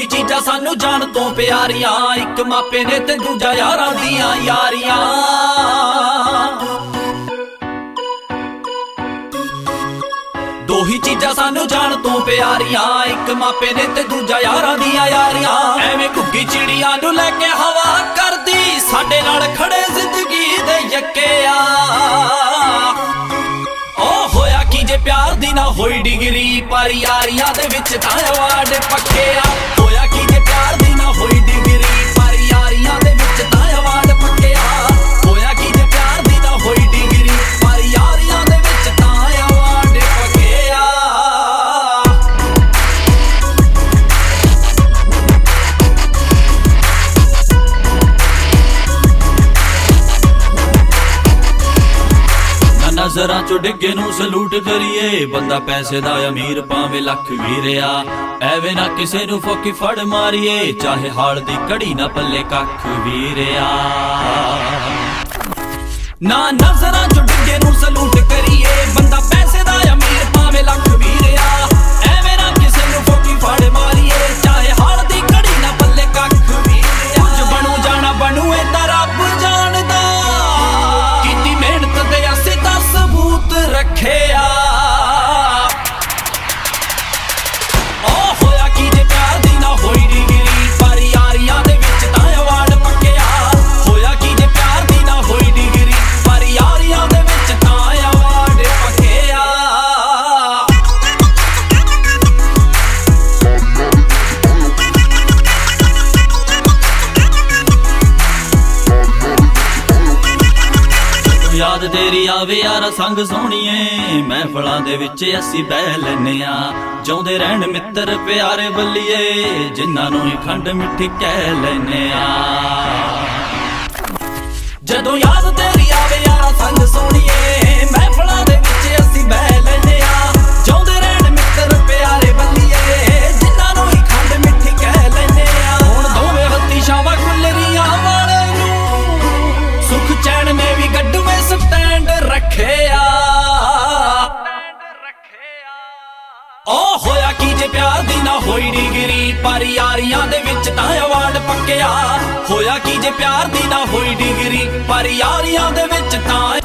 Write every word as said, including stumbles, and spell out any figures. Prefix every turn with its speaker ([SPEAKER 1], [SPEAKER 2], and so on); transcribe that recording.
[SPEAKER 1] ਚੀਜ਼ਾਂ ਸਾਨੂੰ ਜਾਣ ਤੋਂ ਪਿਆਰੀਆਂ, ਇੱਕ ਮਾਪੇ ਨੇ ਤੇ ਦੂਜਾ ਯਾਰਾਂ ਦੀਆਂ ਯਾਰੀਆਂ। ਦੋ ਹੀ ਚੀਜ਼ਾਂ ਸਾਨੂੰ ਜਾਣ ਤੋਂ ਪਿਆਰੀਆਂ, ਇੱਕ ਮਾਪੇ ਨੇ ਤੇ ਦੂਜਾ ਯਾਰਾਂ ਦੀਆਂ ਯਾਰੀਆਂ। ਐਵੇਂ ਘੁੱਗੀ ਚਿੜੀਆਂ ਨੂੰ ਲੈ ਕੇ ਹਵਾ ਕਰਦੀ, ਸਾਡੇ ਨਾਲ ਖੜੇ ਜ਼ਿੰਦਗੀ ਦੇ ਯੱਕਿਆ। ਉਹ ਹੋਇਆ ਕੀ ਜੇ ਪਿਆਰ ਦੀ ਨਾ ਹੋਈ ਡਿਗਰੀ, ਪਰ ਯਾਰੀਆਂ ਦੇ ਵਿੱਚ ਤਾਂ ਅਵਾਰਡ ਪੱਕਿਆ। ਹੋਇਆ ਕੀ ਜੇ ਪਿਆਰ ਦੀ ਨਾ ਹੋਈ ਡਿਗਰੀ, ਪਰ ਯਾਰੀਆਂ ਦੇ ਵਿੱਚ ਤਾਂ ਅਵਾਰਡ ਪੱਕਿਆ। ਹੋਇਆ ਕੀ ਜੇ ਪਿਆਰ ਦੀ ਨਾ ਹੋਈ ਡਿਗਰੀ, ਪਰ ਯਾਰੀਆਂ ਦੇ ਵਿੱਚ ਤਾਂ ਅਵਾਰਡ ਪੱਕਿਆ। ਨਜ਼ਰਾਂ ਚੋਂ ਡਿੱਗੇ ਨੂੰ ਸਲੂਟ ਕਰੀਏ, ਬੰਦਾ ਪੈਸੇ ਦਾ ਅਮੀਰ ਭਾਵੇਂ ਲੱਖ ਵੀਰਿਆ। ਐਵੇਂ ਨਾ ਕਿਸੇ ਨੂੰ ਫੋਕੀ ਫੜ ਮਾਰੀਏ, ਚਾਹੇ ਹਾਲ ਦੀ ਘੜੀ ਨਾ ਪੱਲੇ ਕੱਖ ਵੀਰਿਆ। ਨਾ ਨਜ਼ਰਾਂ ਚੋਂ ਡਿੱਗੇ ਨੂੰ ਸਲੂਟ ਕਰੀਏ, ਬੰਦਾ ਪੈਸੇ ਦਾ ਅਮੀਰ ਭਾਵੇਂ ਲੱਖ ਵੀਰਿਆ। ਐਵੇਂ ਨਾ ਕਿਸੇ ਨੂੰ ਫੋਕੀ ਫੜ ਮਾਰੀਏ, ਚਾਹੇ ਹਾਲ ਦੀ ਘੜੀ ਨਾ ਪੱਲੇ ਕੱਖ ਵੀਰਿਆ। ਕੁਝ ਬਣੂ ਜਾਣਾ ਬਣੂ ਇਹ ਤਾਂ ਰੱਬ ਜਾਣਦਾ, ਕੀਤੀ ਮਿਹਨਤ ਤੇ ਅਸੀਂ ਤਾਂ ਸਬੂਤ ਰੱਖਿਆ। ਉਹ ਹੋਇਆ ਕੀ ਜੇ ਪਿਆਰ ਦੀ ਨਾ ਹੋਈ ਡਿਗਰੀ, ਪਰ ਯਾਰੀਆਂ ਦੇ ਵਿੱਚ ਤਾਂ ਅਵਾਰਡ ਪੱਕਿਆ। ਹੋਇਆ ਕੀ ਜੇ ਪਿਆਰ ਦੀ ਨਾ ਹੋਈ ਡਿਗਰੀ, ਪਰ ਯਾਰੀਆਂ ਦੇ ਵਿੱਚ ਤਾਂ ਅਵਾਰਡ ਪੱਕਿਆ। ਯਾਦ ਤੇਰੀ ਆਵੇ ਯਾਰਾ ਸੰਗ ਸੋਹਣੀਏ, ਮਹਿਫਲਾਂ ਦੇ ਵਿੱਚ ਅਸੀਂ ਬਹਿ ਲੈਨੇ ਆ। ਜਿਉਂਦੇ ਰਹਿਣ ਮਿੱਤਰ ਪਿਆਰੇ ਬੱਲੀਏ, ਜਿਨ੍ਹਾਂ ਨੂੰ ਹੀ ਖੰਡ ਮਿੱਠੀ ਕਹਿ ਲੈਨੇ ਆ। ਜਦੋਂ ਯਾਦ ਤੇਰੀ ਆਵੇ ਯਾਰਾ ਸੰਗ ਸੋਹਣੀਏ, ਮਹਿਫਲਾਂ ਦੇ ਵਿੱਚ ਅਸੀਂ ਬਹਿ ਲੈਨੇ ਆ। ਜਿਉਂਦੇ ਰਹਿਣ ਮਿੱਤਰ ਪਿਆਰੇ ਬੱਲੀਏ, ਜਿਨ੍ਹਾਂ ਨੂੰ ਹੀ ਖੰਡ ਮਿੱਠੀ ਕਹਿ ਲੈਨੇ ਆ। ਹੁਣ ਦੋਵੇਂ ਹੱਥੀ ਛਾਵਾਂ ਗੁੱਲਰੀਆਂ ਵਾਲੇ ਨੂੰ, ਸੁਖ ਚੈਨ ਨੇ ਵੀ ਗੱਡੂਏ ਸਟੈਂਡ ਰੱਖਿਆ। ਉਹ ਹੋਇਆ ਕੀ ਜੇ ਪਿਆਰ ਦੀ ਨਾ ਹੋਈ ਡਿਗਰੀ, ਪਰ ਯਾਰੀਆਂ ਦੇ ਵਿੱਚ ਤਾਂ ਅਵਾਰਡ ਪੱਕਿਆ। ਹੋਇਆ ਕੀ ਜੇ ਪਿਆਰ ਦੀ ਨਾ ਹੋਈ ਡਿਗਰੀ, ਪਰ ਯਾਰੀਆਂ ਦੇ ਵਿੱਚ ਤਾਂ